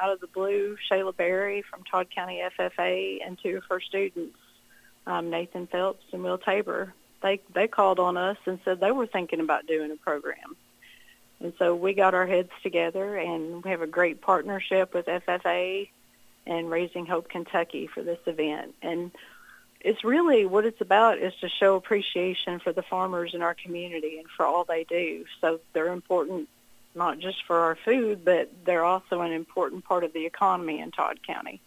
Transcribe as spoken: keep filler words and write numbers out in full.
out of the blue, Shayla Berry from Todd County F F A and two of her students, um, Nathan Phelps and Will Tabor, they, they called on us and said they were thinking about doing a program. And so we got our heads together, and we have a great partnership with F F A and Raising Hope Kentucky for this event. And it's really what it's about is to show appreciation for the farmers in our community and for all they do. So they're important not just for our food, but they're also an important part of the economy in Todd County.